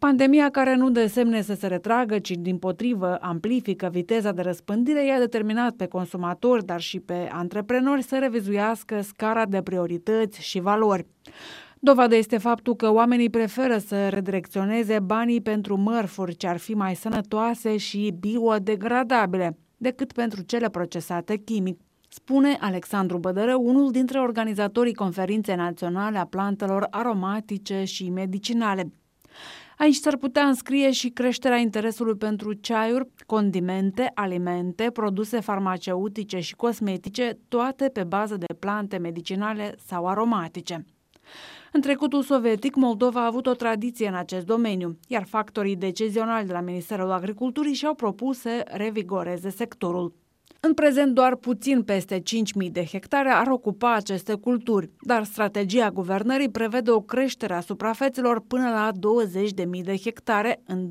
Pandemia, care nu dă semne să se retragă, ci dimpotrivă amplifică viteza de răspândire, i-a determinat pe consumatori, dar și pe antreprenori să revizuiască scara de priorități și valori. Dovadă este faptul că oamenii preferă să redirecționeze banii pentru mărfuri ce ar fi mai sănătoase și biodegradabile decât pentru cele procesate chimic, spune Alexandru Bădărău, unul dintre organizatorii Conferinței Naționale a Plantelor Aromatice și Medicinale. Aici s-ar putea înscrie și creșterea interesului pentru ceaiuri, condimente, alimente, produse farmaceutice și cosmetice, toate pe bază de plante medicinale sau aromatice. În trecutul sovietic, Moldova a avut o tradiție în acest domeniu, iar factorii decizionali de la Ministerul Agriculturii și-au propus să revigoreze sectorul. În prezent, doar puțin peste 5.000 de hectare ar ocupa aceste culturi, dar strategia guvernării prevede o creștere a suprafețelor până la 20.000 de hectare în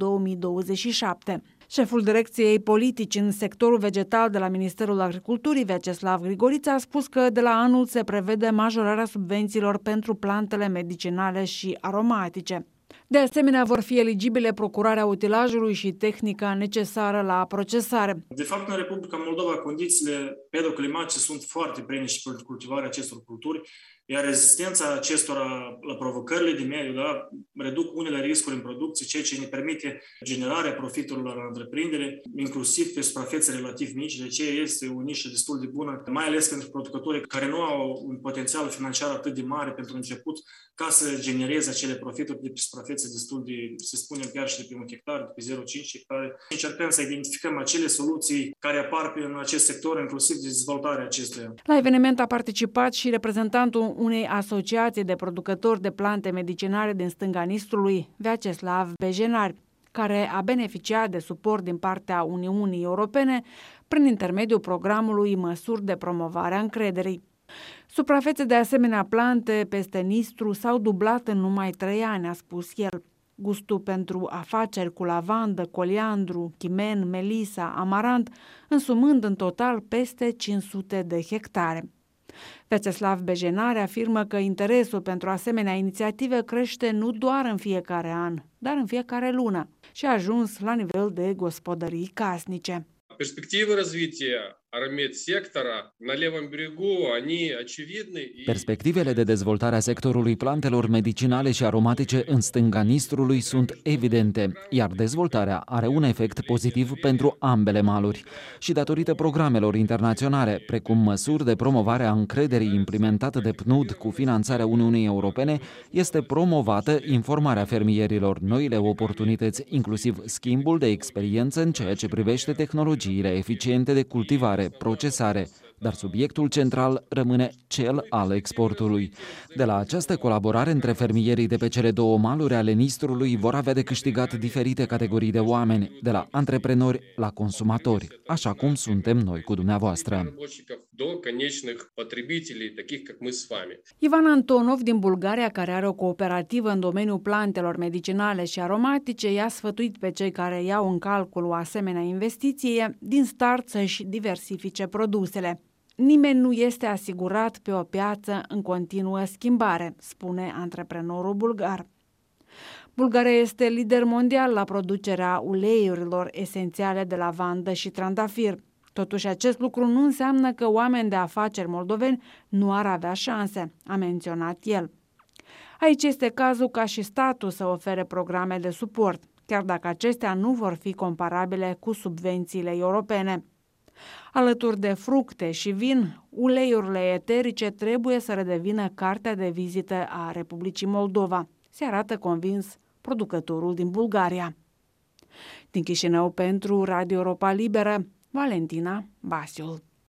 2027. Șeful direcției politici în sectorul vegetal de la Ministerul Agriculturii, Vyacheslav Grigorița, a spus că de la anul se prevede majorarea subvențiilor pentru plantele medicinale și aromatice. De asemenea, vor fi eligibile procurarea utilajului și tehnica necesară la procesare. De fapt, în Republica Moldova, condițiile pedoclimatice sunt foarte prenice pentru cultivarea acestor culturi, iar rezistența acestora la provocările de mediu, reduc unele riscuri în producție, ceea ce ne permite generarea profiturilor la întreprindere, inclusiv pe suprafețe relativ mici, de aceea este o nișă destul de bună, mai ales pentru producătorii care nu au un potențial financiar atât de mare pentru început, ca să genereze acele profituri de pe suprafețe destul de, să spunem, chiar și de pe 1 hectar, de pe 0,5 hectare. Încercăm să identificăm acele soluții care apar în acest sector, inclusiv de dezvoltarea acestuia. La eveniment a participat și reprezentantul unei asociații de producători de plante medicinale din stânga Nistrului, Vyacheslav Bejenar, care a beneficiat de suport din partea Uniunii Europene prin intermediul programului Măsuri de promovare a încrederii. Suprafețe de asemenea plante peste Nistru s-au dublat în numai 3 ani, a spus el. Gustul pentru afaceri cu lavandă, coliandru, chimen, melisa, amarant, însumând în total peste 500 de hectare. Vyacheslav Bejenar afirmă că interesul pentru asemenea inițiative crește nu doar în fiecare an, dar în fiecare lună și a ajuns la nivel de gospodării casnice. Perspectivă развития армедсектора на левом берегу, они очевидны. Perspectivele de dezvoltare a sectorului plantelor medicinale și aromatice în stânga Nistrului sunt evidente, iar dezvoltarea are un efect pozitiv pentru ambele maluri. Și datorită programelor internaționale, precum măsuri de promovare a încrederii implementate de PNUD cu finanțarea Uniunii Europene, este promovată informarea fermierilor, noile oportunități, inclusiv schimbul de experiență în ceea ce privește tehnologiile eficiente de cultivare, procesare, dar subiectul central rămâne cel al exportului. De la această colaborare între fermierii de pe cele 2 maluri ale Nistrului vor avea de câștigat diferite categorii de oameni, de la antreprenori la consumatori, așa cum suntem noi cu dumneavoastră. Ivan Antonov din Bulgaria, care are o cooperativă în domeniul plantelor medicinale și aromatice, i-a sfătuit pe cei care iau în calcul o asemenea investiție din start să-și diversifice produsele. Nimeni nu este asigurat pe o piață în continuă schimbare, spune antreprenorul bulgar. Bulgaria este lider mondial la producerea uleiurilor esențiale de lavandă și trandafir. Totuși, acest lucru nu înseamnă că oameni de afaceri moldoveni nu ar avea șanse, a menționat el. Aici este cazul ca și statul să ofere programe de suport, chiar dacă acestea nu vor fi comparabile cu subvențiile europene. Alături de fructe și vin, uleiurile eterice trebuie să redevină cartea de vizită a Republicii Moldova, se arată convins producătorul din Bulgaria. Din Chișinău pentru Radio Europa Liberă, Valentina Basiul.